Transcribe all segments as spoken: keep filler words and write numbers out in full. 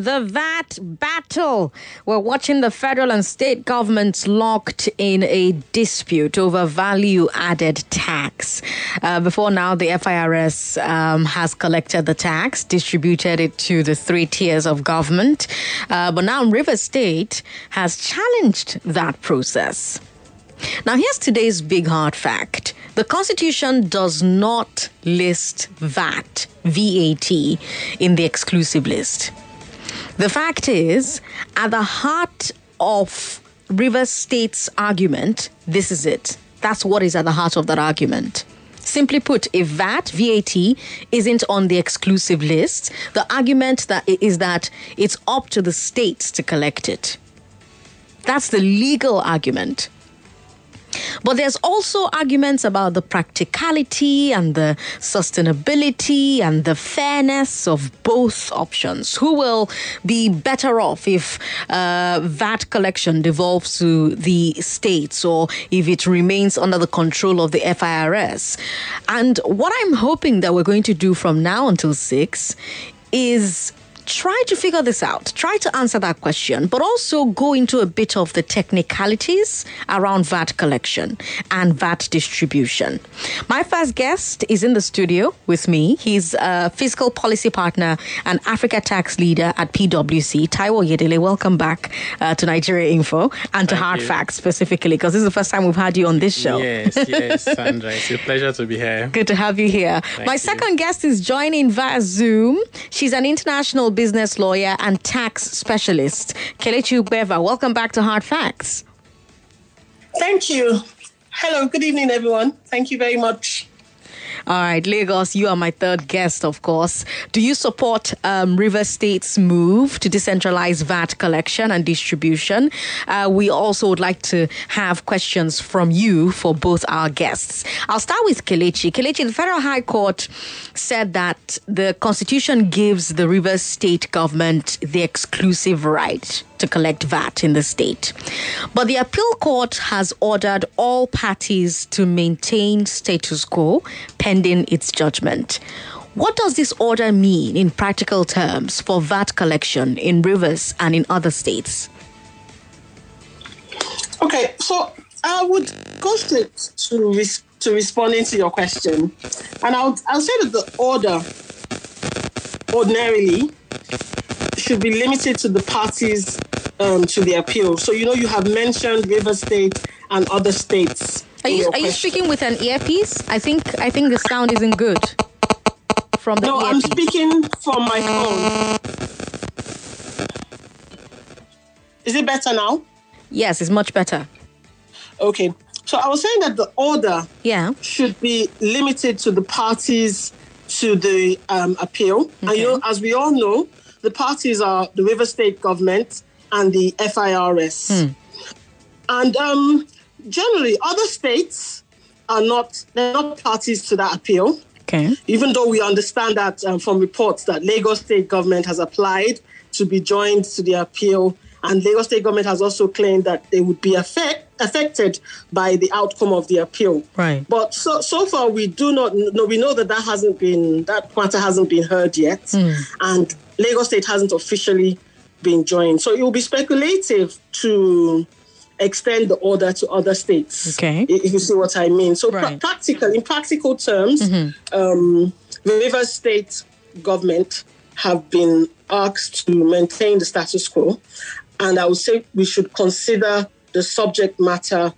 the V A T battle. We're watching the federal and state governments locked in a dispute over value-added tax. Uh, before now, the F I R S um, has collected the tax, distributed it to the three tiers of government. Uh, but now Rivers State has challenged that process. Now, here's today's big hard fact. The Constitution does not list V A T, V A T, in the exclusive list. The fact is, at the heart of Rivers State's argument, this is it. That's what is at the heart of that argument. Simply put, if V A T, V A T, isn't on the exclusive list, the argument that is that it's up to the states to collect it. That's the legal argument. But there's also arguments about the practicality and the sustainability and the fairness of both options. Who will be better off if uh, V A T collection devolves to the states or if it remains under the control of the F I R S? And what I'm hoping that we're going to do from now until six is try to figure this out, try to answer that question, but also go into a bit of the technicalities around V A T collection and V A T distribution. My first guest is in the studio with me. He's a fiscal policy partner and Africa tax leader at P W C. Taiwo Oyedele, welcome back uh, to Nigeria Info and to Thank Hard you. Facts specifically, because this is the first time we've had you on this show. Yes, yes, Sandra. It's a pleasure to be here. Good to have you here. Thank My you. second guest is joining via Zoom. She's an international business lawyer and tax specialist. Kelechi Ugbeva, welcome back to Hard Facts. Thank you. Hello, good evening, everyone. Thank you very much. All right, Lagos, you are my third guest, of course. Do you support um, River State's move to decentralize V A T collection and distribution? Uh, we also would like to have questions from you for both our guests. I'll start with Kelechi. Kelechi, the Federal High Court said that the Constitution gives the River State government the exclusive right to collect V A T in the state. But the appeal court has ordered all parties to maintain status quo pending its judgment. What does this order mean in practical terms for V A T collection in Rivers and in other states? Okay, so I would go straight to res- to responding to your question, and I'll I'll say that the order ordinarily should be limited to the parties um, to the appeal. So you know you have mentioned River State and other states. Are you are you speaking with an earpiece? I think I think the sound isn't good from the No, earpiece. I'm speaking from my phone. Is it better now? Yes, it's much better. Okay. So I was saying that the order Yeah. should be limited to the parties to the um, appeal. Okay. And you know, as we all know, the parties are the River State government and the F I R S. Hmm. And um, generally, other states are not, they're not parties to that appeal. Okay. Even though we understand that um, from reports that Lagos State government has applied to be joined to the appeal, and Lagos State government has also claimed that they would be affect, affected by the outcome of the appeal. Right. But so so far we do not know. We know that that hasn't been that matter hasn't been heard yet, Mm. and Lagos State hasn't officially been joined. So it will be speculative to extend the order to other states. Okay. If you see what I mean. So pra- Right. practical, in practical terms, Mm-hmm. um, the River State government have been asked to maintain the status quo, and I would say we should consider the subject matter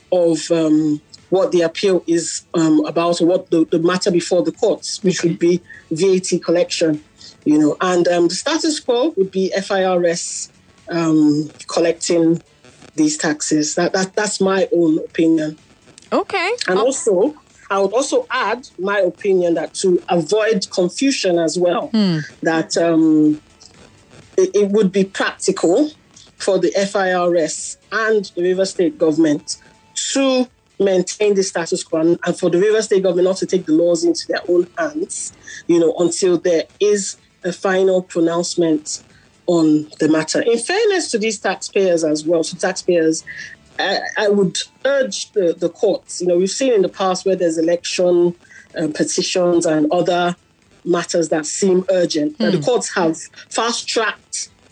of um, what the appeal is um, about, or what the, the matter before the courts, which would be V A T collection, you know, and um, the status quo would be F I R S um, collecting these taxes. That, that that's my own opinion. Okay. And Oh, also, I would also add my opinion that to avoid confusion as well, that um, it, it would be practical for the F I R S and the River State government to maintain the status quo, and, and for the River State government not to take the laws into their own hands, you know, until there is a final pronouncement on the matter. In fairness to these taxpayers as well, to taxpayers, I, I would urge the, the courts, you know, we've seen in the past where there's election uh, petitions and other matters that seem urgent, that the courts have fast-tracked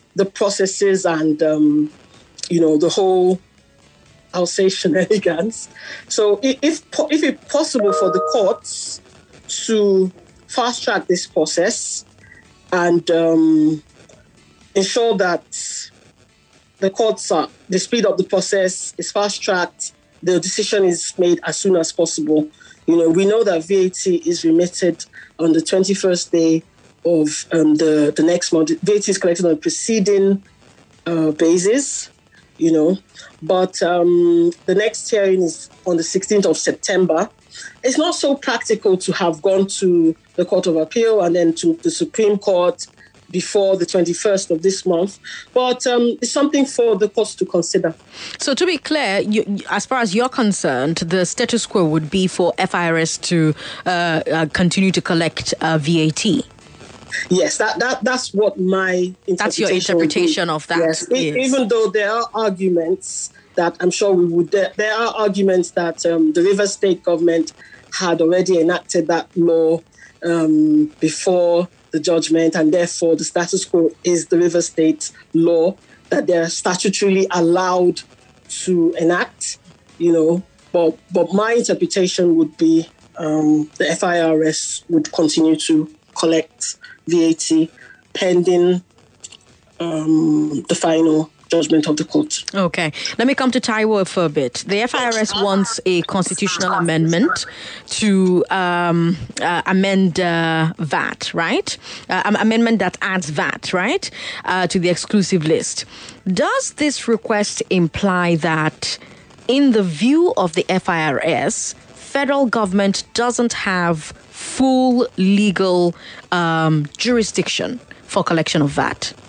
the processes and, um, you know, the whole, I'll say, shenanigans. So if, if it's possible for the courts to fast track this process and um, ensure that the courts are, the speed of the process is fast tracked, the decision is made as soon as possible. You know, we know that V A T is remitted on the twenty-first day of um, the, the next month. V A T is collected on a preceding uh, basis, you know, but um, the next hearing is on the sixteenth of September. It's not so practical to have gone to the Court of Appeal and then to the Supreme Court before the twenty-first of this month. But um, it's something for the courts to consider. So to be clear, you, as far as you're concerned, the status quo would be for F I R S to uh, uh, continue to collect uh, V A T. Yes, that, that that's what my interpretation That's your interpretation of that. Yes. Yes. Even though there are arguments that I'm sure we would, there, there are arguments that um, the Rivers State government had already enacted that law um, before the judgment, and therefore the status quo is the Rivers State law that they're statutorily allowed to enact, you know. But but my interpretation would be um, the F I R S would continue to collect V A T pending um, the final judgment of the court. Okay. Let me come to Taiwo for a bit. The F I R S wants a constitutional amendment to um, uh, amend uh, V A T, right? Uh, an amendment that adds V A T, right, uh, to the exclusive list. Does this request imply that, in the view of the F I R S, federal government doesn't have full legal um, jurisdiction for collection of V A T?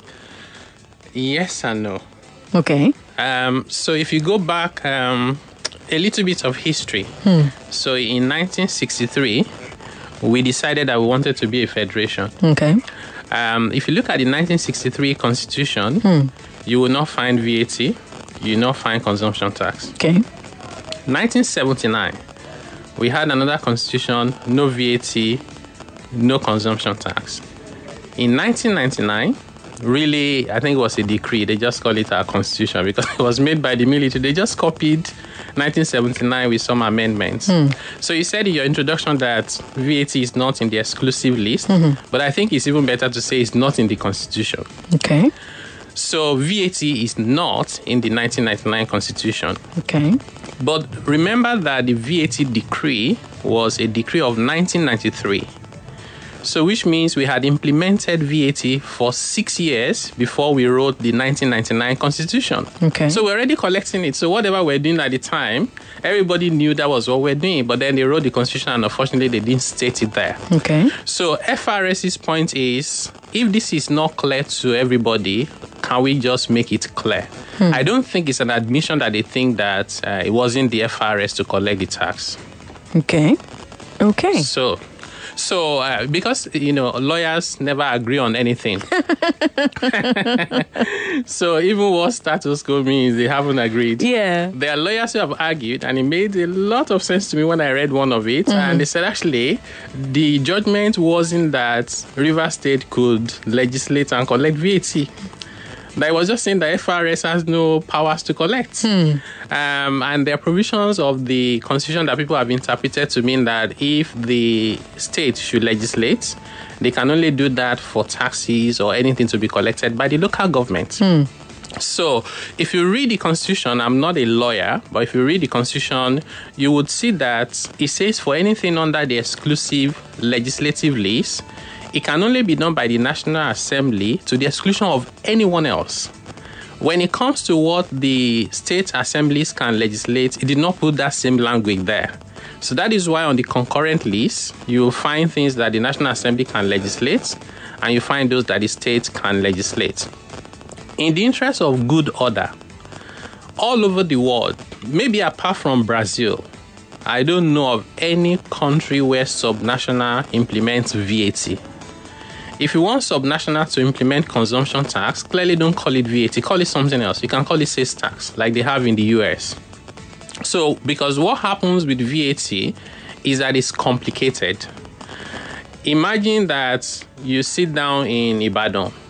Yes and no. Okay. Um, so if you go back um, a little bit of history. Hmm. So in nineteen sixty-three, we decided that we wanted to be a federation. Okay. Um, if you look at the nineteen sixty-three Constitution, Hmm. you will not find V A T. You will not find consumption tax. Okay. nineteen seventy-nine, we had another constitution, no V A T, no consumption tax. In nineteen ninety-nine, really, I think it was a decree. They just call it our constitution because it was made by the military. They just copied nineteen seventy-nine with some amendments. Mm. So you said in your introduction that V A T is not in the exclusive list, mm-hmm. but I think it's even better to say it's not in the constitution. Okay. So V A T is not in the nineteen ninety-nine constitution. Okay. But remember that the V A T decree was a decree of nineteen ninety-three. So which means we had implemented V A T for six years before we wrote the nineteen ninety-nine constitution. Okay. So we're already collecting it. So whatever we're doing at the time, everybody knew that was what we're doing. But then they wrote the constitution and unfortunately they didn't state it there. Okay. So FRS's point is, if this is not clear to everybody, can we just make it clear? Hmm. I don't think it's an admission that they think that uh, it wasn't the F R S to collect the tax. Okay. Okay. So... So, uh, because, you know, lawyers never agree on anything. So, even what status quo means, they haven't agreed. Yeah. There are lawyers who have argued, and it made a lot of sense to me when I read one of it. Mm-hmm. And they said, actually, the judgment wasn't that Rivers State could legislate and collect V A T. That I was just saying that F R S has no powers to collect. Hmm. Um, and there are provisions of the Constitution that people have interpreted to mean that if the state should legislate, they can only do that for taxes or anything to be collected by the local government. Hmm. So if you read the Constitution, I'm not a lawyer, but if you read the Constitution, you would see that it says for anything under the exclusive legislative list, it can only be done by the National Assembly to the exclusion of anyone else. When it comes to what the state assemblies can legislate, it did not put that same language there. So that is why on the concurrent list, you will find things that the National Assembly can legislate, and you find those that the state can legislate. In the interest of good order, all over the world, maybe apart from Brazil, I don't know of any country where subnational implements V A T. If you want subnational to implement consumption tax, clearly don't call it V A T, call it something else. You can call it sales tax, like they have in the U S. So, because what happens with V A T is that it's complicated. Imagine that you sit down in Ibadan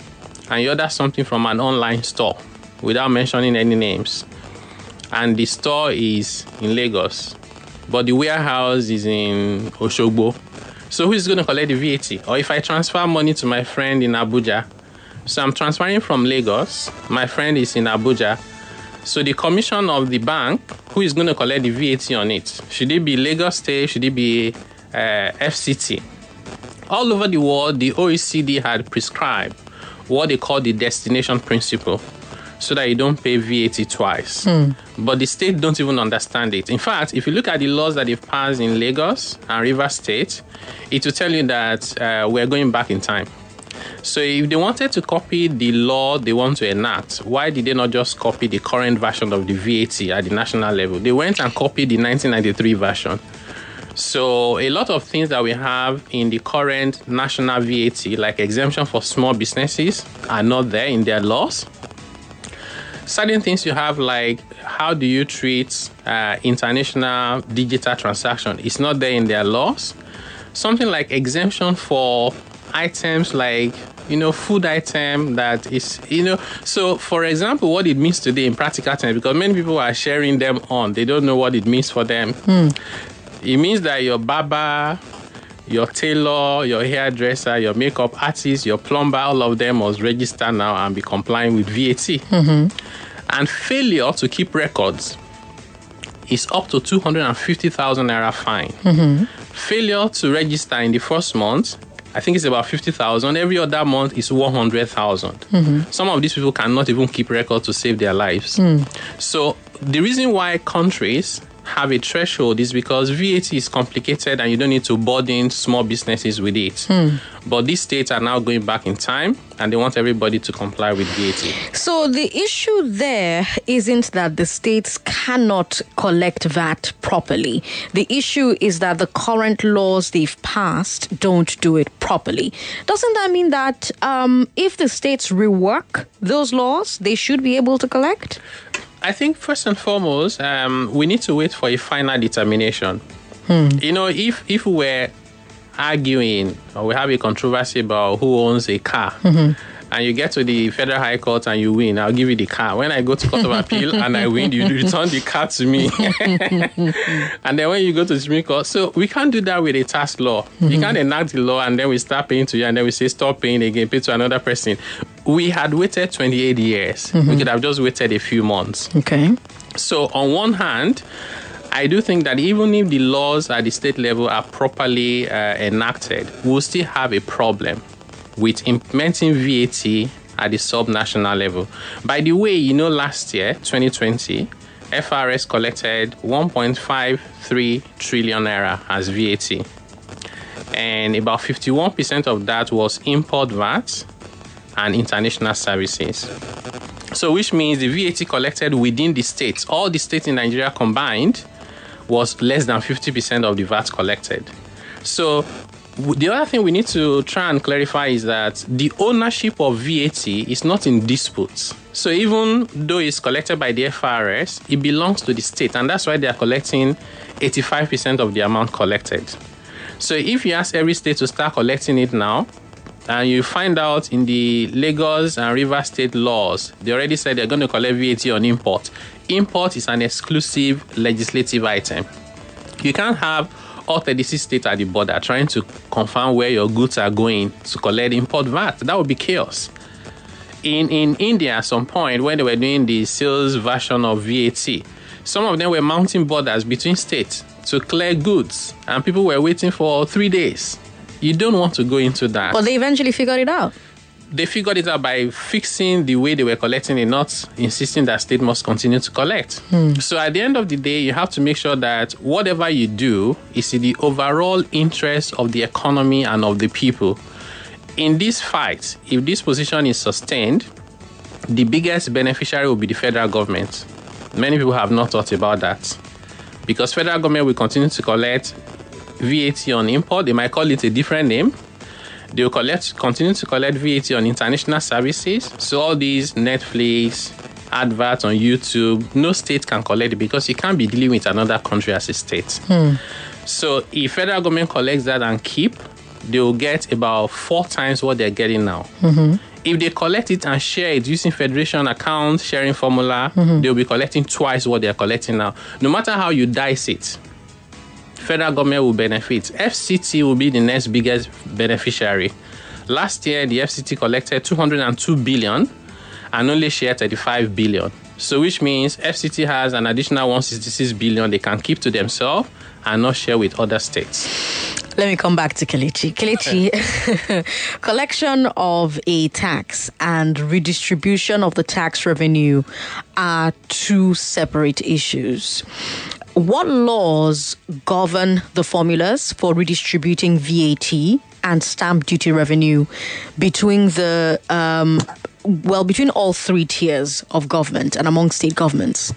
and you order something from an online store without mentioning any names, and the store is in Lagos, but the warehouse is in Oshogbo, so who is going to collect the V A T? Or if I transfer money to my friend in Abuja, so I'm transferring from Lagos, my friend is in Abuja, so the commission of the bank, who is going to collect the V A T on it? Should it be Lagos State? Should it be uh, F C T? All over the world, the O E C D had prescribed what they call the destination principle, so that you don't pay V A T twice. Mm. But the state don't even understand it. In fact, if you look at the laws that they've passed in Lagos and Rivers State, it will tell you that uh, we're going back in time. So if they wanted to copy the law they want to enact, why did they not just copy the current version of the V A T at the national level? They went and copied the nineteen ninety-three version. So a lot of things that we have in the current national V A T, like exemption for small businesses, are not there in their laws. Certain things you have, like how do you treat uh, international digital transaction, it's not there in their laws. Something like exemption for items like, you know, food item that is, you know, so for example, what it means today in practical terms, because many people are sharing them on, they don't know what it means for them. Mm. It means that your barber, your tailor, your hairdresser, your makeup artist, your plumber, all of them must register now and be complying with V A T. Mm-hmm. And failure to keep records is up to two hundred fifty thousand naira fine. Mm-hmm. Failure to register in the first month, I think it's about fifty thousand. Every other month is one hundred thousand. Mm-hmm. Some of these people cannot even keep records to save their lives. Mm. So the reason why countries have a threshold is because V A T is complicated and you don't need to burden small businesses with it. Hmm. But these states are now going back in time and they want everybody to comply with V A T. So the issue there isn't that the states cannot collect V A T properly. The issue is that the current laws they've passed don't do it properly. Doesn't that mean that um, if the states rework those laws, they should be able to collect? I think first and foremost, um, we need to wait for a final determination. Hmm. You know, if if we were arguing or we have a controversy about who owns a car, mm-hmm. and you get to the Federal High Court and you win, I'll give you the car. When I go to Court of Appeal and I win, you return the car to me. And then when you go to the Supreme Court, so we can't do that with a tax law. Mm-hmm. You can't enact the law and then we start paying to you and then we say stop paying again, pay to another person. We had waited twenty-eight years. Mm-hmm. We could have just waited a few months. Okay. So on one hand, I do think that even if the laws at the state level are properly uh, enacted, we'll still have a problem with implementing V A T at the sub-national level. By the way, you know, last year, twenty twenty, F R S collected one point five three trillion naira as V A T. And about fifty-one percent of that was import V A T and international services. So which means the V A T collected within the states, all the states in Nigeria combined, was less than fifty percent of the V A T collected. So the other thing we need to try and clarify is that the ownership of V A T is not in dispute. So even though it's collected by the F R S, it belongs to the state, and that's why they are collecting eighty-five percent of the amount collected. So if you ask every state to start collecting it now, and you find out in the Lagos and Rivers State laws, they already said they're going to collect V A T on import. Import is an exclusive legislative item. You can't have all thirty-six states at the border trying to confirm where your goods are going to collect import V A T. That would be chaos. In, in India, at some point, when they were doing the sales version of V A T, some of them were mounting borders between states to clear goods, and people were waiting for three days. You don't want to go into that. But they eventually figured it out. They figured it out by fixing the way they were collecting it, not insisting that state must continue to collect. Hmm. So at the end of the day, you have to make sure that whatever you do is in the overall interest of the economy and of the people. In this fight, if this position is sustained, the biggest beneficiary will be the federal government. Many people have not thought about that. Because federal government will continue to collect V A T on import. They might call it a different name. They will collect, continue to collect V A T on international services. So all these Netflix, adverts on YouTube, no state can collect it because you can't be dealing with another country as a state. Hmm. So if federal government collects that and keep, they will get about four times what they're getting now. Mm-hmm. if they collect it and share it using federation account sharing formula, mm-hmm. they'll be collecting twice what they're collecting now. No matter how you dice it, federal government will benefit. F C T will be the next biggest beneficiary. Last year, the F C T collected two hundred two billion and only shared thirty-five billion. So which means F C T has an additional one hundred sixty-six billion they can keep to themselves and not share with other states. Let me come back to Kelechi. Kelechi, collection of a tax and redistribution of the tax revenue are two separate issues. What laws govern the formulas for redistributing V A T and stamp duty revenue between the um, well, between all three tiers of government and among state governments?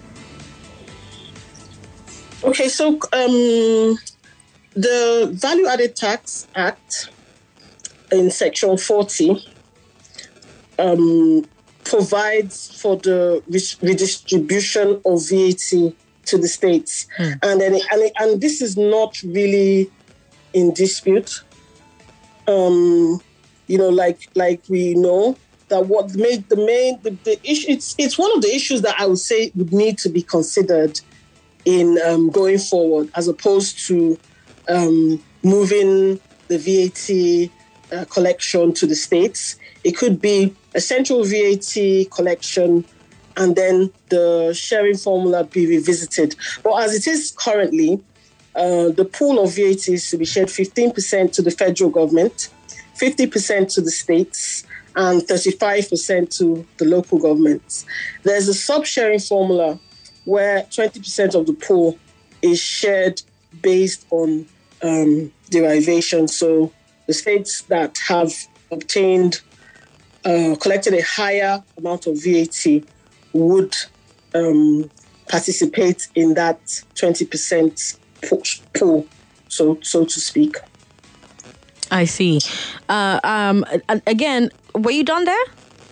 Okay, so um, the Value Added Tax Act in Section forty um, provides for the re- redistribution of V A T to the states, hmm. and then and, and this is not really in dispute. Um, you know, like like we know that what made the main the, the issue it's it's one of the issues that I would say would need to be considered in um, going forward, as opposed to um, moving the V A T uh, collection to the states. It could be a central V A T collection and then the sharing formula be revisited. But as it is currently, uh, the pool of V A T is to be shared fifteen percent to the federal government, fifty percent to the states, and thirty-five percent to the local governments. There's a sub-sharing formula where twenty percent of the pool is shared based on um, derivation. So the states that have obtained, uh, collected a higher amount of V A T would um, participate in that twenty percent pool, so so to speak. I see. Uh, um, again, were you done there?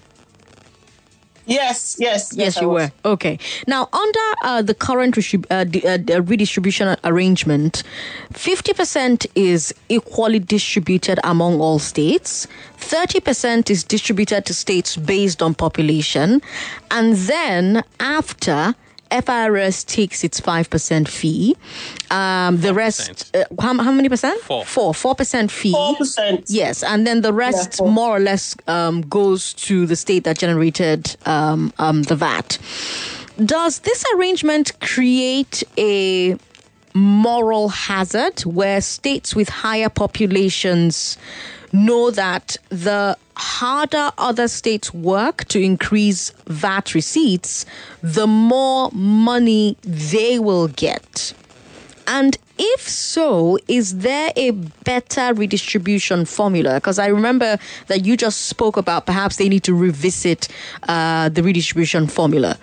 Yes, yes, yes, yes you were. Okay. Now, under uh, the current restrib- uh, the, uh, the redistribution arrangement, fifty percent is equally distributed among all states, thirty percent is distributed to states based on population, and then after F I R S takes its five percent fee. Um, the rest, uh, how, how many percent? Four. Four. Four percent fee. Four percent. Yes, and then the rest yeah, more or less um, goes to the state that generated um, um, the V A T. Does this arrangement create a moral hazard where states with higher populations know that the harder other states work to increase V A T receipts, the more money they will get? And if so, is there a better redistribution formula? Because I remember that you just spoke about perhaps they need to revisit uh, the redistribution formula.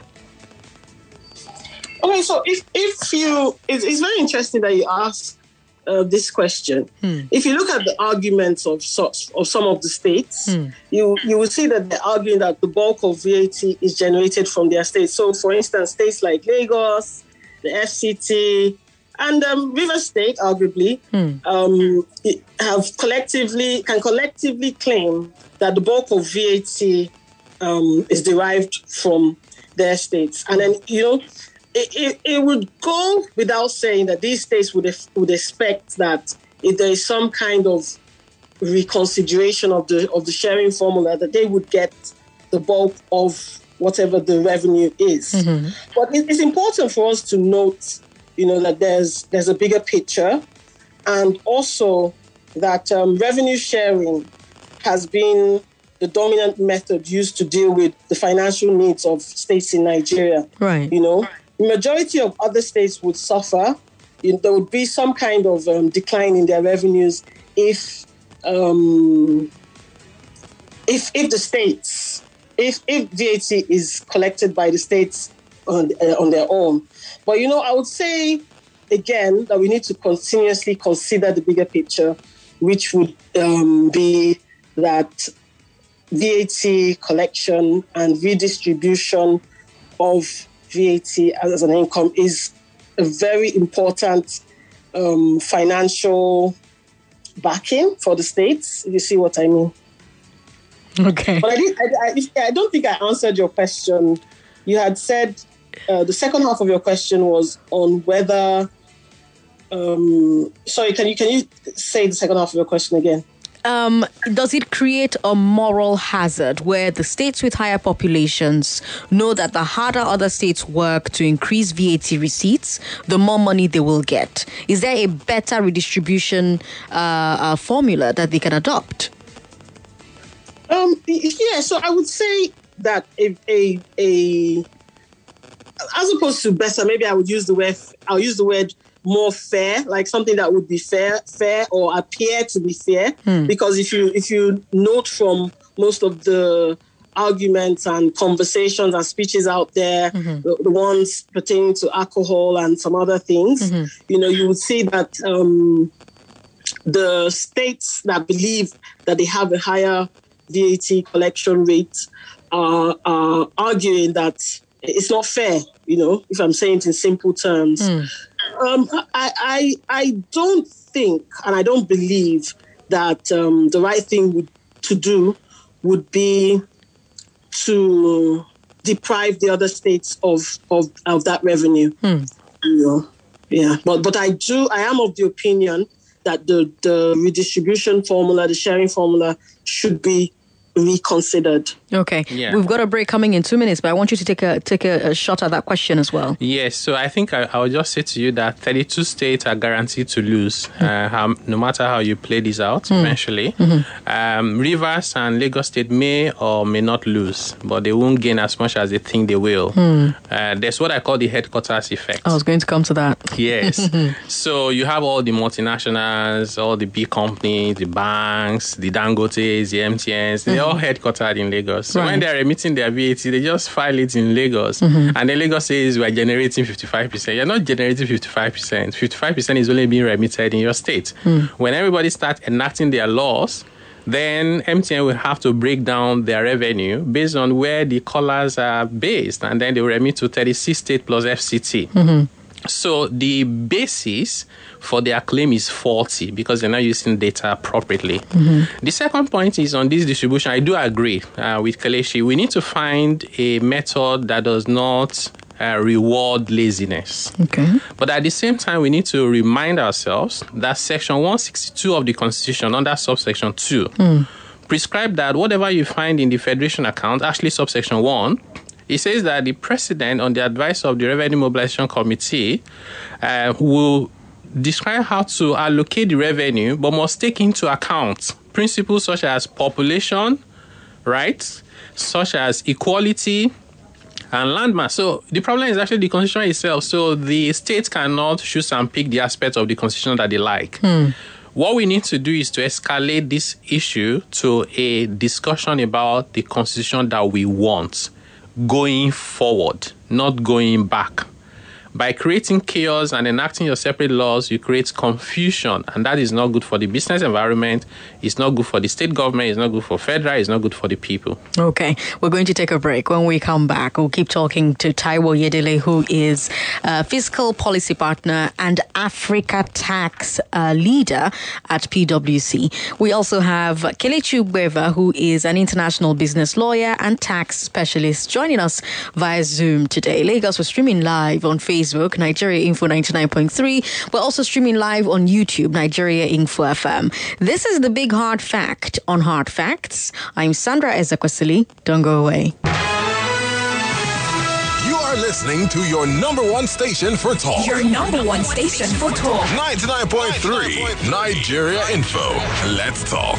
Okay, so if, if you, it's, it's very interesting that you asked Uh, this question. Hmm. If you look at the arguments of such, of some of the states, hmm. you you will see that they're arguing that the bulk of V A T is generated from their states. So, for instance, states like Lagos, the F C T, and um, Rivers State, arguably, hmm. um, have collectively can collectively claim that the bulk of V A T um, is derived from their states, and then you know. It, it, it would go without saying that these states would would expect that if there is some kind of reconsideration of the of the sharing formula, that they would get the bulk of whatever the revenue is. Mm-hmm. But it, it's important for us to note, you know, that there's there's a bigger picture, and also that um, revenue sharing has been the dominant method used to deal with the financial needs of states in Nigeria. Right. You know. The majority of other states would suffer. You know, there would be some kind of um, decline in their revenues if, um, if if the states, if if V A T is collected by the states on uh, on their own. But you know, I would say again that we need to continuously consider the bigger picture, which would um, be that V A T collection and redistribution of V A T as an income is a very important um, financial backing for the states, if you see what I mean. Okay. But I, did, I, I, I don't think I answered your question. You had said uh, the second half of your question was on whether. Um, sorry, can you can you say the second half of your question again? Um, does it create a moral hazard where the states with higher populations know that the harder other states work to increase V A T receipts, the more money they will get? Is there a better redistribution uh, uh, formula that they can adopt? Um, yeah, so I would say that a, a, a as opposed to better, maybe I would use the word, I'll use the word more fair, like something that would be fair, fair or appear to be fair. Hmm. Because if you if you note from most of the arguments and conversations and speeches out there, mm-hmm. the, the ones pertaining to alcohol and some other things, mm-hmm. you know, you would see that um, the states that believe that they have a higher V A T collection rate are, are arguing that it's not fair, you know, if I'm saying it in simple terms. Mm. Um, I, I I don't think and I don't believe that um, the right thing would, to do would be to deprive the other states of, of, of that revenue. Mm. You know, yeah. But but I do I am of the opinion that the, the redistribution formula, the sharing formula should be reconsidered. Okay. Yeah. We've got a break coming in two minutes, but I want you to take a take a, a shot at that question as well. Yes. So I think I, I will just say to you that thirty-two states are guaranteed to lose, mm. uh, how, no matter how you play this out mm. eventually. Mm-hmm. Um, Rivers and Lagos State may or may not lose, but they won't gain as much as they think they will. Mm. Uh, there's what I call the headquarters effect. I was going to come to that. Yes. So you have all the multinationals, all the big companies, the banks, the Dangotes, the M T Ns, they're all headquartered in Lagos. So right. when they're remitting their V A T, they just file it in Lagos. Mm-hmm. And then Lagos says we're generating fifty-five percent. You're not generating fifty-five percent. fifty-five percent is only being remitted in your state. Mm. When everybody starts enacting their laws, then M T N will have to break down their revenue based on where the callers are based. And then they will remit to thirty-six states plus F C T. Mm-hmm. So the basis for their claim is faulty because they're not using data appropriately. Mm-hmm. The second point is on this distribution. I do agree uh, with Kelechi. We need to find a method that does not uh, reward laziness. Okay. But at the same time, we need to remind ourselves that Section one sixty-two of the Constitution under subsection two mm. prescribe that whatever you find in the Federation account, actually subsection one, it says that the president, on the advice of the Revenue Mobilization Committee, uh, will describe how to allocate the revenue, but must take into account principles such as population, rights, such as equality, and landmass. So the problem is actually the Constitution itself. So the states cannot choose and pick the aspects of the Constitution that they like. Hmm. What we need to do is to escalate this issue to a discussion about the Constitution that we want going forward, not going back. By creating chaos and enacting your separate laws, you create confusion, and that is not good for the business environment. It's not good for the state government. It's not good for federal. It's not good for the people. Okay, we're going to take a break. When we come back, we'll keep talking to Taiwo Oyedele, who is a fiscal policy partner and Africa tax uh, leader at P W C. We also have Kelechi Ugwueva, who is an international business lawyer and tax specialist, joining us via Zoom today. Lagos, we're streaming live on Facebook. Facebook, Nigeria Info ninety-nine point three. We're also streaming live on YouTube, Nigeria Info F M. This is the big hard fact on Hard Facts. I'm Sandra Ezekwesili. Don't go away. You are listening to your number one station for talk. Your number one station for talk. ninety-nine point three Nigeria Info. Let's talk.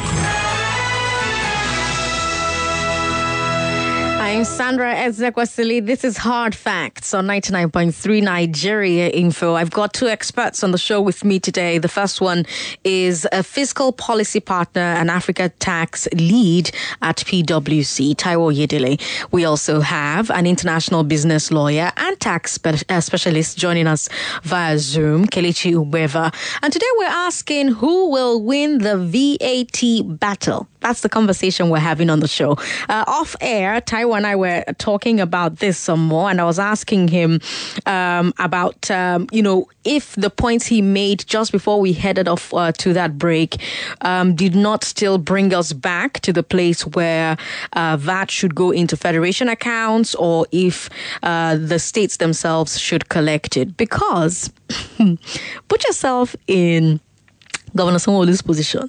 I'm Sandra Ezekwesili. This is Hard Facts on ninety-nine point three Nigeria Info. I've got two experts on the show with me today. The first one is a fiscal policy partner and Africa tax lead at P W C, Taiwo Oyedele. We also have an international business lawyer and tax spe- uh, specialist joining us via Zoom, Kelechi Ugwueva. And today we're asking who will win the V A T battle. That's the conversation we're having on the show. Uh, off air, Taiwo and I were talking about this some more, and I was asking him um, about, um, you know, if the points he made just before we headed off uh, to that break um, did not still bring us back to the place where uh, V A T should go into federation accounts, or if uh, the states themselves should collect it. Because put yourself in Governor Sanwo-Olu's position.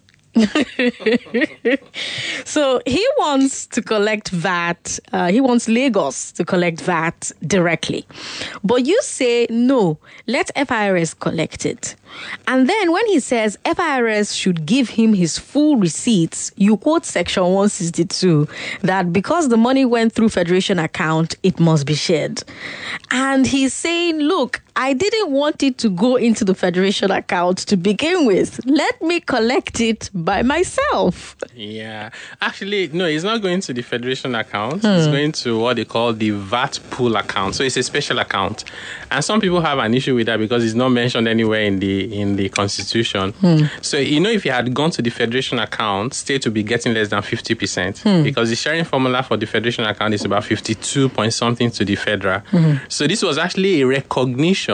So he wants to collect V A T. Uh, he wants Lagos to collect V A T directly. But you say, no, let F I R S collect it. And then when he says F I R S should give him his full receipts, you quote Section one sixty-two that because the money went through Federation account, it must be shared. And he's saying, look, I didn't want it to go into the Federation account to begin with. Let me collect it by myself. Yeah. Actually, no, it's not going to the Federation account. Hmm. It's going to what they call the V A T pool account. So it's a special account. And some people have an issue with that because it's not mentioned anywhere in the in the Constitution. Hmm. So, you know, if you had gone to the Federation account, state would be getting less than fifty percent. Hmm. Because the sharing formula for the Federation account is about fifty-two point something to the federal. Hmm. So this was actually a recognition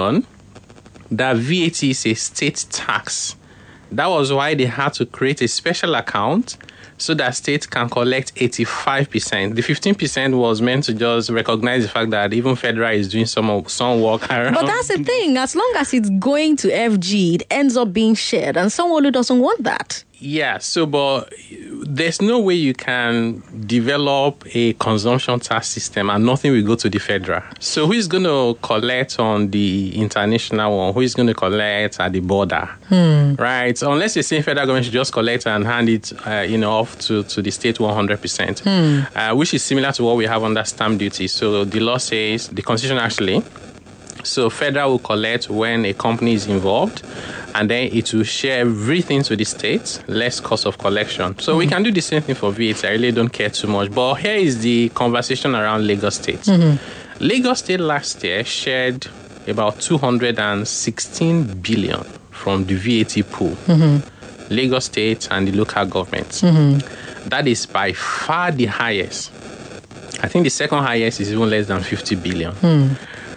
that V A T is a state tax. That was why they had to create a special account so that states can collect eighty-five percent. The fifteen percent was meant to just recognize the fact that even federal is doing some some work around. But that's the thing. As long as it's going to F G, it ends up being shared. And Sanwo-Olu doesn't want that. Yeah, so but there's no way you can develop a consumption tax system and nothing will go to the federal. So who is going to collect on the international one? Who is going to collect at the border? Hmm. Right? So unless the same federal government should just collect and hand it, uh, you know, off to, to the state one hundred percent, hmm. uh, which is similar to what we have under stamp duty. So the law says, the Constitution actually, so federal will collect when a company is involved, and then it will share everything to the state, less cost of collection. So mm-hmm. we can do the same thing for V A T. I really don't care too much. But here is the conversation around Lagos State. Mm-hmm. Lagos State last year shared about two hundred sixteen billion from the V A T pool. Mm-hmm. Lagos State and the local governments. Mm-hmm. That is by far the highest. I think the second highest is even less than fifty billion. Mm.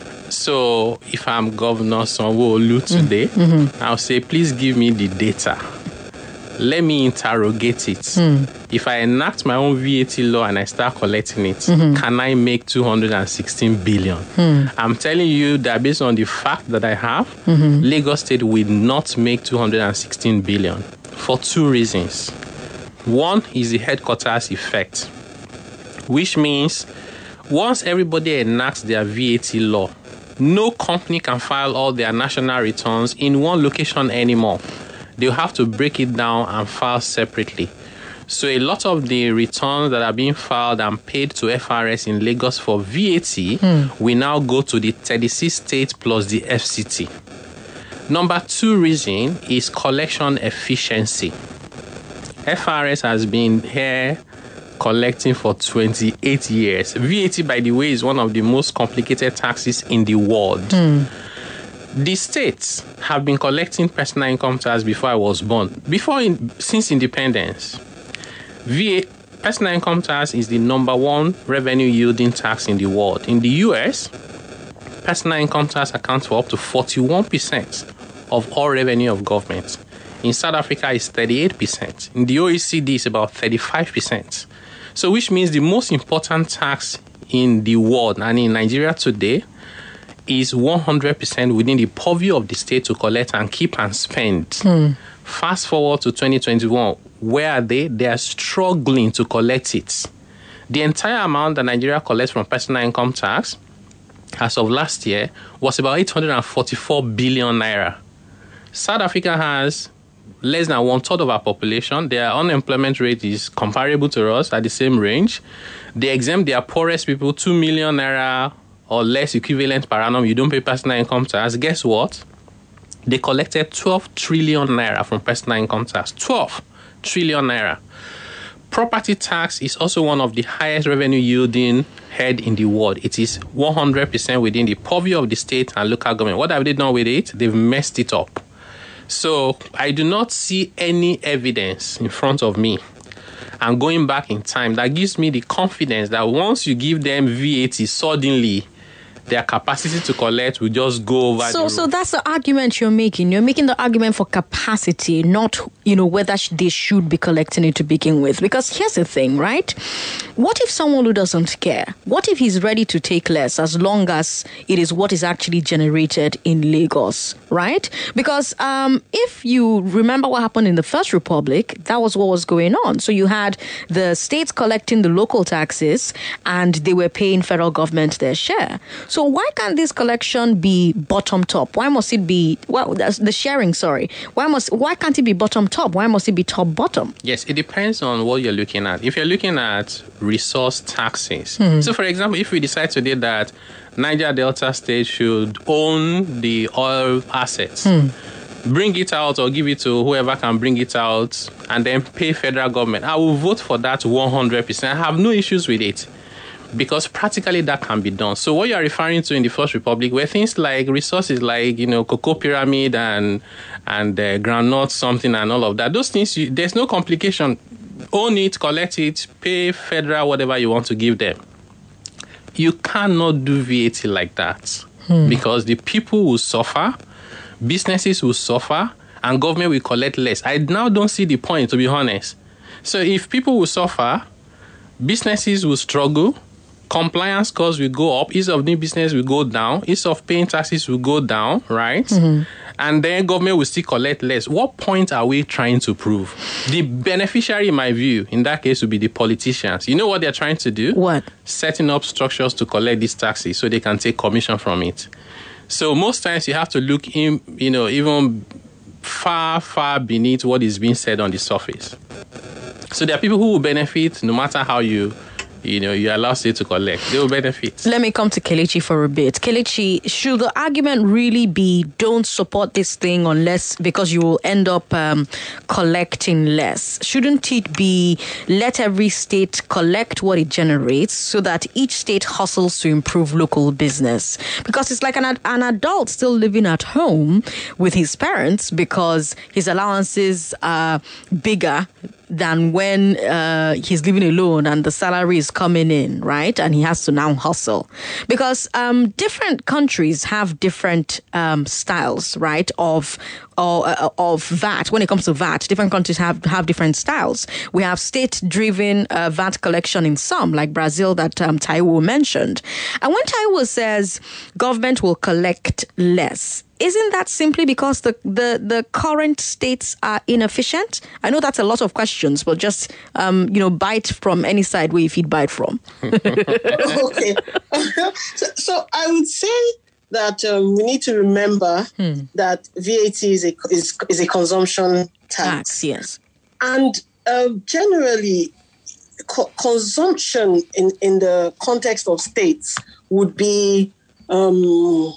So if I'm Governor Sanwo-Olu today, mm-hmm. I'll say, please give me the data. Let me interrogate it. Mm. If I enact my own V A T law and I start collecting it, mm-hmm. can I make two hundred sixteen billion? Mm. I'm telling you that based on the fact that I have, mm-hmm. Lagos State will not make two hundred sixteen billion for two reasons. One is the headquarters effect, which means once everybody enacts their V A T law, no company can file all their national returns in one location anymore. They'll have to break it down and file separately. So a lot of the returns that are being filed and paid to F I R S in Lagos for V A T hmm. will now go to the thirty-six states plus the F C T. Number two reason is collection efficiency. F I R S has been here collecting for twenty-eight years. V A T, by the way, is one of the most complicated taxes in the world. Mm. The states have been collecting personal income tax before I was born. Before, in, since independence, V A, personal income tax is the number one revenue yielding tax in the world. In the U S, personal income tax accounts for up to forty-one percent of all revenue of government. In South Africa, it's thirty-eight percent. In the O E C D, it's about thirty-five percent. So which means the most important tax in the world and in Nigeria today is one hundred percent within the purview of the state to collect and keep and spend. Mm. Fast forward to twenty twenty-one. Where are they? They are struggling to collect it. The entire amount that Nigeria collects from personal income tax as of last year was about eight hundred forty-four billion naira. South Africa has less than one third of our population. Their unemployment rate is comparable to us at the same range. They exempt their poorest people two million naira or less equivalent per annum. You don't pay personal income tax. Guess what? They collected twelve trillion naira from personal income tax. twelve trillion naira. Property tax is also one of the highest revenue yielding head in the world. It is one hundred percent within the purview of the state and local government. What have they done with it? They've messed it up. So I do not see any evidence in front of me and going back in time, that gives me the confidence that once you give them V A T suddenly, their capacity to collect will just go over so the so roof. that's the argument you're making. You're making the argument for capacity, not, you know, whether sh- they should be collecting it to begin with. Because here's the thing, right? What if someone who doesn't care? What if he's ready to take less as long as it is what is actually generated in Lagos, right? Because um, if you remember what happened in the First Republic, that was what was going on. So you had the states collecting the local taxes and they were paying federal government their share. So why can't this collection be bottom top? Why must it be, well, that's the sharing, sorry. Why must why can't it be bottom top? Why must it be top bottom? Yes, it depends on what you're looking at. If you're looking at resource taxes, hmm. so for example, if we decide today that Niger Delta State should own the oil assets, hmm. bring it out or give it to whoever can bring it out and then pay federal government, I will vote for that one hundred percent. I have no issues with it, because practically that can be done. So what you're referring to in the First Republic were things like resources like, you know, cocoa pyramid and and uh, groundnut something and all of that. Those things, you, there's no complication. Own it, collect it, pay federal whatever you want to give them. You cannot do V A T like that hmm. because the people will suffer, businesses will suffer, and government will collect less. I now don't see the point, to be honest. So if people will suffer, businesses will struggle, compliance costs will go up, ease of doing business will go down, ease of paying taxes will go down, right? Mm-hmm. And then government will still collect less. What point are we trying to prove? The beneficiary, in my view, in that case, would be the politicians. You know what they're trying to do? What? Setting up structures to collect these taxes so they can take commission from it. So most times you have to look in, you know, even far, far beneath what is being said on the surface. So there are people who will benefit no matter how you, you know, you allow state to collect. They will benefit. Let me come to Kelechi for a bit. Kelechi, should the argument really be don't support this thing unless, because you will end up um, collecting less? Shouldn't it be let every state collect what it generates so that each state hustles to improve local business? Because it's like an, an adult still living at home with his parents because his allowances are bigger than when uh, he's living alone and the salary is coming in, right? And he has to now hustle. Because um, different countries have different um, styles, right, of or, uh, of V A T. When it comes to V A T, different countries have, have different styles. We have state-driven uh, V A T collection in some, like Brazil that um, Taiwo mentioned. And when Taiwo says government will collect less, isn't that simply because the, the, the current states are inefficient? I know that's a lot of questions, but just, um, you know, bite from any side where you feed bite from. Okay. so, so I would say that um, we need to remember hmm. that V A T is a, is, is a consumption tax. tax yes. And uh, generally, co- consumption in, in the context of states would be Um,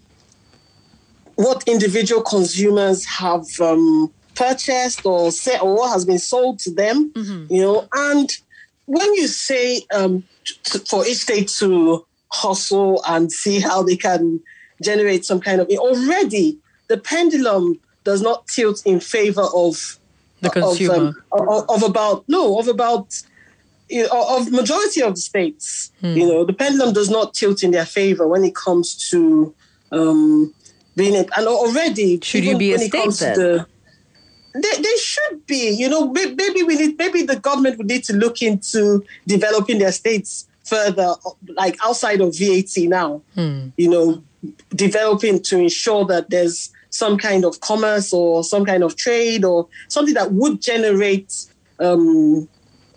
what individual consumers have um, purchased or say, or what has been sold to them, mm-hmm. you know. And when you say um, t- for each state to hustle and see how they can generate some kind of, already the pendulum does not tilt in favor of the consumer, of, um, of, of about no of about you know, of majority of the states. Hmm. You know, the pendulum does not tilt in their favor when it comes to. Um, Being it, and already, should you be a state then? The, they, they should be. You know, maybe we need. Maybe the government would need to look into developing their states further, like outside of V A T now. Hmm. You know, developing to ensure that there's some kind of commerce or some kind of trade or something that would generate um,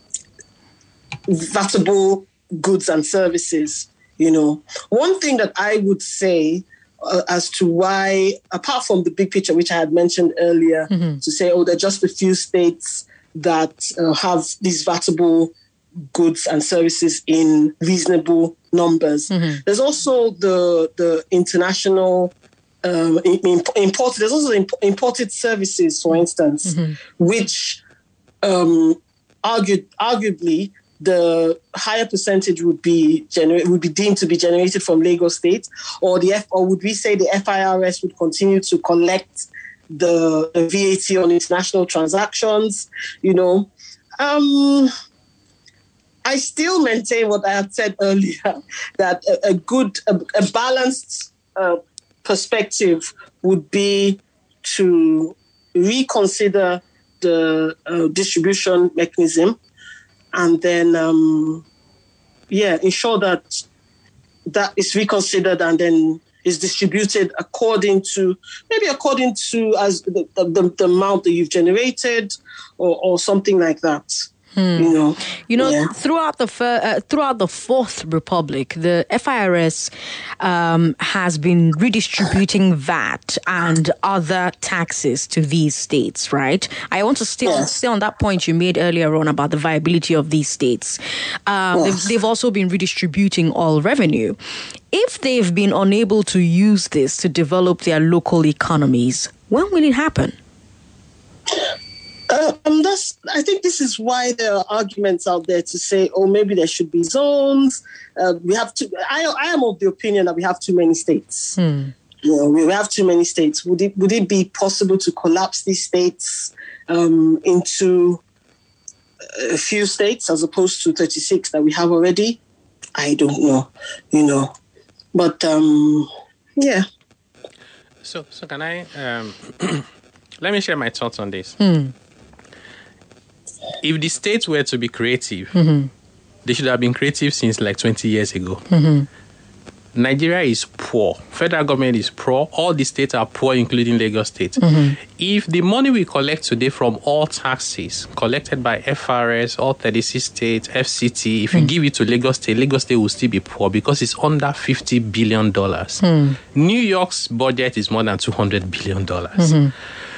vatable goods and services. You know, one thing that I would say. Uh, as to why, apart from the big picture, which I had mentioned earlier, mm-hmm. to say, oh, there are just a few states that uh, have these vatable goods and services in reasonable numbers. Mm-hmm. There's also the the international um, imported. There's also imp- imported services, for instance, mm-hmm. which um, argued arguably. The higher percentage would be gener- would be deemed to be generated from Lagos State, or the F- or would we say the F I R S would continue to collect the, the V A T on international transactions? You know, Um, I still maintain what I had said earlier, that a, a good, a, a balanced uh, perspective would be to reconsider the uh, distribution mechanism and then, um, yeah, ensure that that is reconsidered and then is distributed according to, maybe according to as the, the, the amount that you've generated or, or something like that. Hmm. You know, you know, yeah. throughout the fir- uh, throughout the Fourth Republic, the F I R S um, has been redistributing V A T and other taxes to these states, right? I want to stay yes. on, stay on that point you made earlier on about the viability of these states. Um, yes. they've, they've also been redistributing all revenue. If they've been unable to use this to develop their local economies, when will it happen? Uh, um, that's. I think this is why there are arguments out there to say, oh, maybe there should be zones. Uh, we have to. I, I am of the opinion that we have too many states. Hmm. You know, we have too many states. Would it would it be possible to collapse these states um, into a few states as opposed to thirty-six that we have already? I don't know. You know, but um, yeah. So, so can I? Um, let me share my thoughts on this. Hmm. If the states were to be creative, mm-hmm. they should have been creative since like twenty years ago. Mm-hmm. Nigeria is poor. Federal government is poor. All the states are poor, including Lagos State. Mm-hmm. If the money we collect today from all taxes collected by F R S, all thirty-six states, F C T, if you mm. give it to Lagos State, Lagos State will still be poor because it's under fifty billion dollars. Mm. New York's budget is more than two hundred billion dollars. Mm-hmm.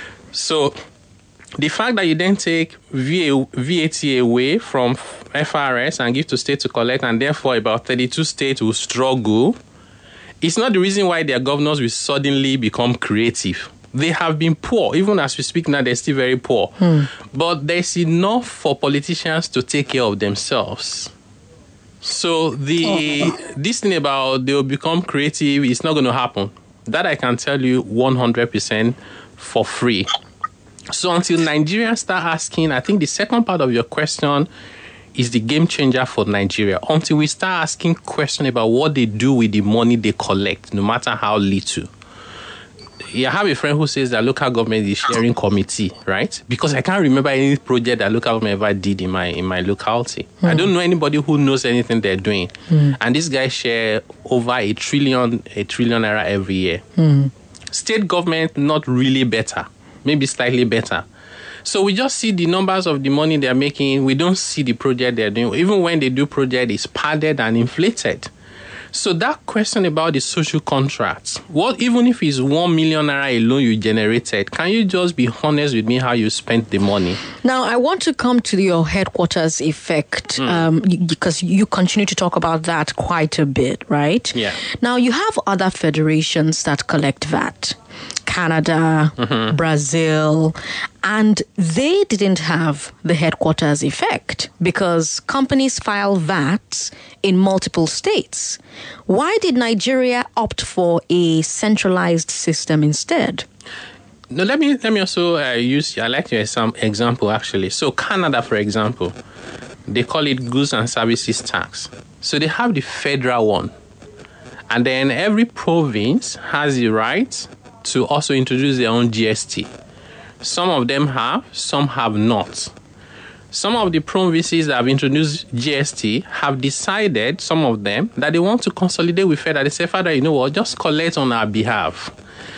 So the fact that you then take V A T away from F R S and give to states to collect, and therefore about thirty-two states will struggle, it's not the reason why their governors will suddenly become creative. They have been poor. Even as we speak now, they're still very poor. Hmm. But there's enough for politicians to take care of themselves. So the oh. this thing about they'll become creative is not going to happen. That I can tell you one hundred percent for free. So until Nigerians start asking, I think the second part of your question is the game changer for Nigeria. Until we start asking questions about what they do with the money they collect, no matter how little. Yeah, I have a friend who says that local government is sharing committee, right? Because I can't remember any project that local government ever did in my in my locality. Mm. I don't know anybody who knows anything they're doing. Mm. And these guys share over a trillion, a trillion naira every year. Mm. State government, not really better. Maybe slightly better. So we just see the numbers of the money they're making. We don't see the project they're doing. Even when they do project, it's padded and inflated. So that question about the social contracts, what even if it's one million naira alone you generated, can you just be honest with me how you spent the money? Now, I want to come to your headquarters effect mm. um, because you continue to talk about that quite a bit, right? Yeah. Now, you have other federations that collect V A T. Canada, mm-hmm. Brazil, and they didn't have the headquarters effect because companies file V A Ts in multiple states. Why did Nigeria opt for a centralized system instead? No, let me let me also uh, use, I like your some example actually. So Canada, for example, they call it goods and services tax. So they have the federal one. And then every province has the right to also introduce their own G S T. Some of them have, some have not. Some of the provinces that have introduced G S T have decided, some of them, that they want to consolidate with Federal. They say, Father, you know what, just collect on our behalf.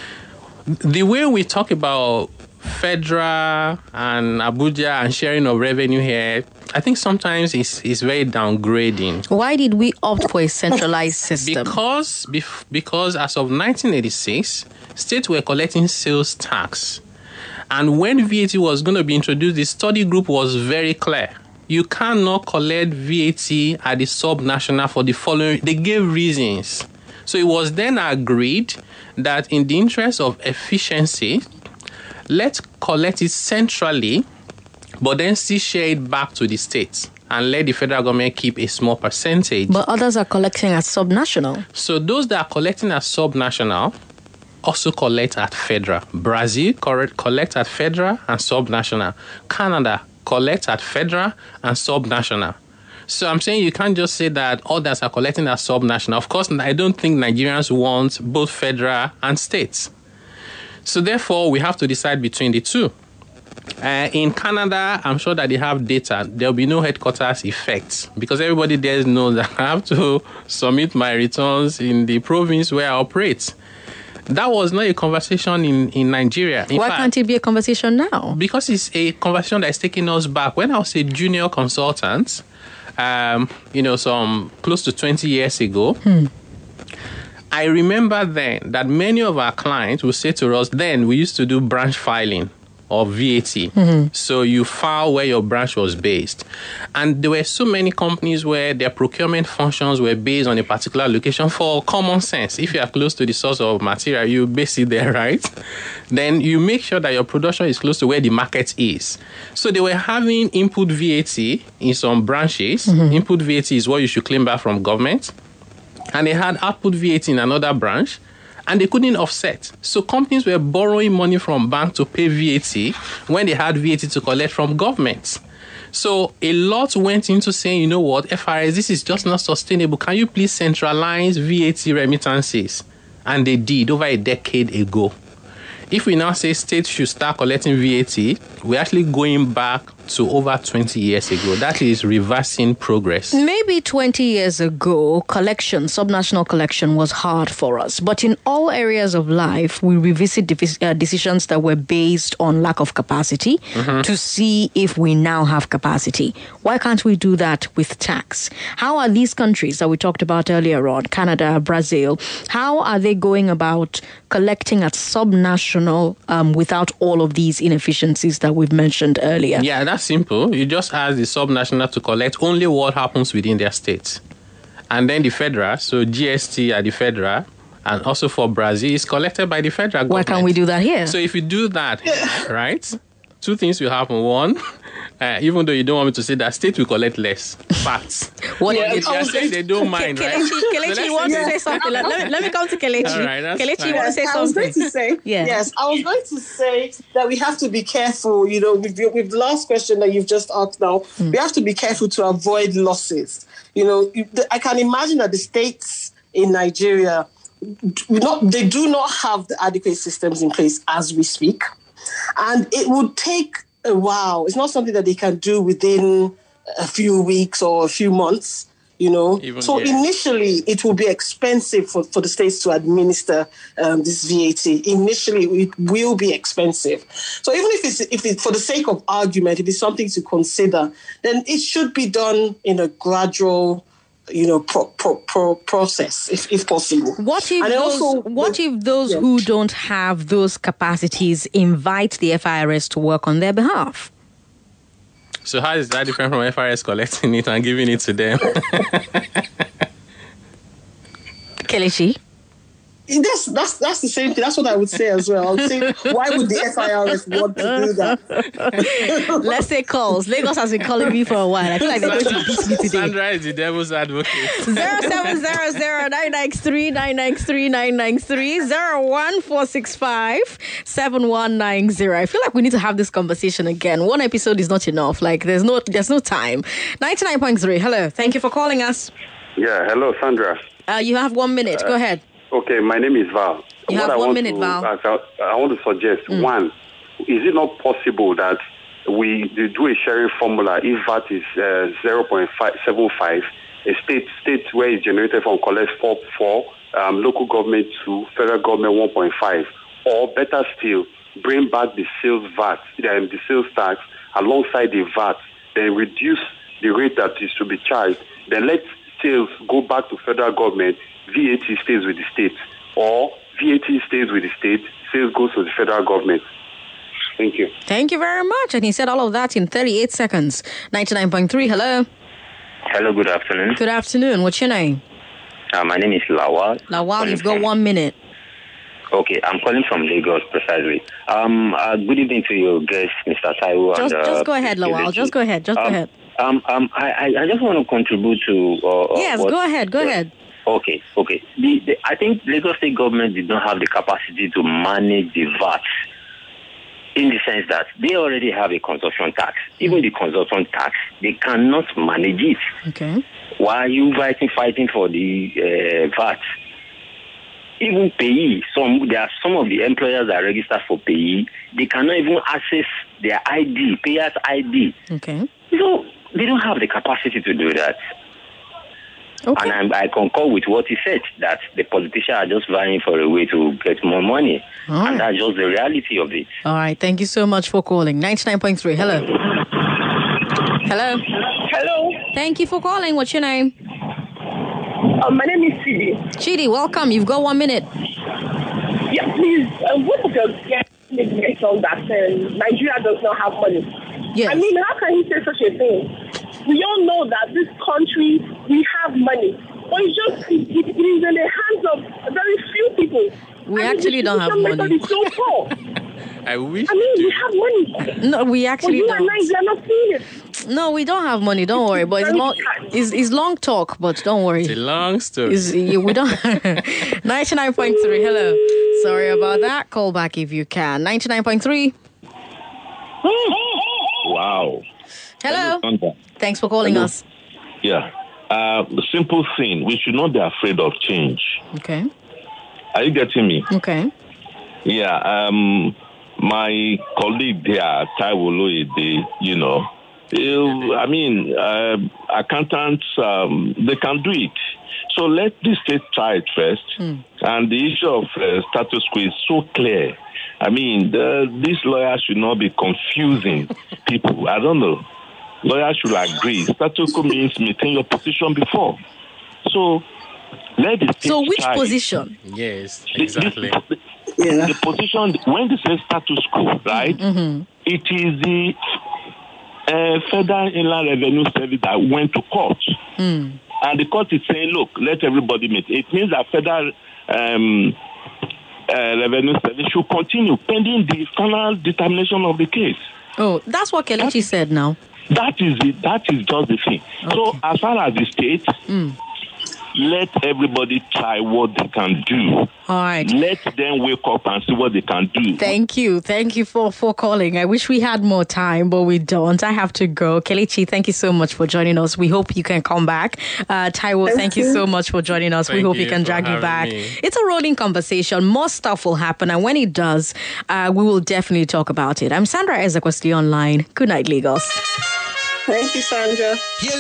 The way we talk about Federal and Abuja and sharing of revenue here, I think sometimes it's, it's very downgrading. Why did we opt for a centralized system? Because, because as of nineteen eighty-six, states were collecting sales tax. And when V A T was going to be introduced, the study group was very clear. You cannot collect V A T at the sub-national for the following. They gave reasons. So it was then agreed that in the interest of efficiency, let's collect it centrally, but then still share it back to the states and let the federal government keep a small percentage. But others are collecting at sub-national. So those that are collecting at sub-national also collect at federal. Brazil collect at federal and sub-national. Canada collect at federal and subnational. So I'm saying you can't just say that others are collecting at subnational. Of course, I don't think Nigerians want both federal and states. So therefore, we have to decide between the two. Uh, in Canada, I'm sure that they have data. There'll be no headquarters effect because everybody there knows that I have to submit my returns in the province where I operate. That was not a conversation in, in Nigeria. In Why fact, can't it be a conversation now? Because it's a conversation that's taking us back. When I was a junior consultant, um, you know, some close to twenty years ago, hmm. I remember then that many of our clients would say to us, then we used to do branch filing of V A T. Mm-hmm. So you file where your branch was based. And there were so many companies where their procurement functions were based on a particular location for common sense. If you are close to the source of material, you base it there, right? Then you make sure that your production is close to where the market is. So they were having input V A T in some branches. Mm-hmm. Input V A T is what you should claim back from government. And they had output V A T in another branch. And they couldn't offset. So companies were borrowing money from banks to pay V A T when they had V A T to collect from governments. So a lot went into saying, you know what, F I R S, this is just not sustainable. Can you please centralize V A T remittances? And they did over a decade ago. If we now say states should start collecting V A T, we're actually going back to over twenty years ago. That is reversing progress. Maybe twenty years ago, collection, subnational collection was hard for us. But in all areas of life, we revisit de- uh, decisions that were based on lack of capacity mm-hmm. to see if we now have capacity. Why can't we do that with tax? How are these countries that we talked about earlier on, Canada, Brazil, how are they going about collecting at subnational um, without all of these inefficiencies that we've mentioned earlier? Yeah, that's simple. You just ask the subnational to collect only what happens within their states. And then the federal, so G S T at the federal, and also for Brazil, is collected by the federal government. Why can't we do that here? So if you do that, right, two things will happen. One, uh, even though you don't want me to say that, state will collect less. Facts. What yeah, if they are saying they don't mind, Ke- right? Kelechi, Kelechi, So you want yes. to say something? Let, let, me, let me come to Kelechi. All right, that's Kelechi, fine. you want to say I was something? going to say, yeah. yes, I was going to say that we have to be careful, you know, with, with the last question that you've just asked now, mm. we have to be careful to avoid losses. You know, I can imagine that the states in Nigeria, not, they do not have the adequate systems in place as we speak. And it would take a while. It's not something that they can do within a few weeks or a few months. You know, Even, so yeah. initially it will be expensive for, for the states to administer um, this V A T. Initially, it will be expensive. So even if it's if it's for the sake of argument, if it's something to consider, then it should be done in a gradual, you know, pro, pro, pro process, if, if possible. What if and those, also, what if those yeah. who don't have those capacities invite the F I R S to work on their behalf? So how is that different from F I R S collecting it and giving it to them? Kelechi? That's, that's, that's the same thing. That's what I would say as well. I would say, why would the F I R S want to do that? Let's say calls. Lagos has been calling me for a while. I feel like they're going to beat me today. Sandra is the devil's advocate. zero seven zero zero nine nine three nine nine three nine nine three zero one four six five seven one nine zero. I feel like we need to have this conversation again. One episode is not enough. Like there's no there's no time. ninety-nine point three. Hello. Thank you for calling us. Yeah. Hello, Sandra. Uh, you have one minute. Uh, Go ahead. Okay, my name is Val. You what have I one want minute, to, Val. I, I want to suggest, mm. one, is it not possible that we do a sharing formula if V A T is uh, zero point five seven five, a state state where it's generated from collects four point four, um, local government two, federal government one point five, or better still, bring back the sales V A T, um, the sales tax alongside the V A T, then reduce the rate that is to be charged, then let sales go back to federal government, V A T stays with the state, or V A T stays with the state, sales goes to the federal government. Thank you. Thank you very much. And he said all of that in thirty-eight seconds. ninety-nine point three, hello. Hello, good afternoon. Good afternoon. What's your name? Uh, my name is Lawal. Lawal, you've got from... one minute. Okay, I'm calling from Lagos, precisely. Um, uh, good evening to your guest, Mister Taiwo. Just, and, uh, just go ahead, Lawal. Just go ahead. Just um, go ahead. Um, um, I, I just want to contribute to... Uh, yes, what, go ahead. Go uh, ahead. Okay, okay. The, the, I think Lagos State government did not have the capacity to manage the V A T. in the sense that they already have a consumption tax. Even the consumption tax, they cannot manage it. Okay. Why are you fighting, fighting for the uh, V A T? Even payee, some there are some of the employers that are registered for payee, they cannot even access their I D, payer's I D. Okay. So they don't have the capacity to do that. Okay. And I'm, I concur with what he said, that the politicians are just vying for a way to get more money. All and right. that's just the reality of it. All right. Thank you so much for calling. ninety-nine point three. Hello. Hello. Hello. Thank you for calling. What's your name? Um, my name is Chidi. Chidi, welcome. You've got one minute. Yeah, please. Um, what of your guests mentioned that um, Nigeria does not have money? Yes. I mean, how can he say such a thing? We all know that this country, we have money. But it's just, it, it is in the hands of very few people. We I mean, actually the don't have distribution money. method is so poor. I wish. I mean, to- we have money. No, we But actually you and I, don't. we are not seeing it. No, we don't have money. Don't worry. But it's long, it's, it's long talk, but don't worry. It's a long story. Is yeah, we don't ninety-nine point three. Hello. Sorry about that. Call back if you can. ninety-nine point three. Wow. Hello. Hello. Thanks for calling Hello. us. Yeah. Uh, simple thing. We should not be afraid of change. Okay. Are you getting me? Okay. Yeah. Um, my colleague there, Taiwo Loyede, you know, he'll- I mean, uh, accountants, um, they can do it. So let the state try it first. And the issue of uh, status quo is so clear. I mean, the, these lawyers should not be confusing people. I don't know. Lawyers should agree. Status quo means maintain your position before. So let the state So which try it. position? Yes, The- exactly. The, the, the position, when they say status quo, right, it is the uh, Federal Inland Revenue Service that went to court. And the court is saying, look, let everybody meet. It means that Federal um, uh, Revenue Service should continue pending the final determination of the case. Oh, that's what Kelechi said now. That is it. That is just the thing. So as far as the state, let everybody try what they can do. All right. Let them wake up and see what they can do. Thank you. Thank you for, for calling. I wish we had more time, but we don't. I have to go. Kelechi, thank you so much for joining us. We hope you can come back. Uh, Taiwo, thank, Thank you. you. so much for joining us. we Thank hope we you can for drag you having back. me. It's a rolling conversation. More stuff will happen. And when it does, uh, we will definitely talk about it. I'm Sandra Ezekwesili online. Good night, Lagos. Thank you, Sandra.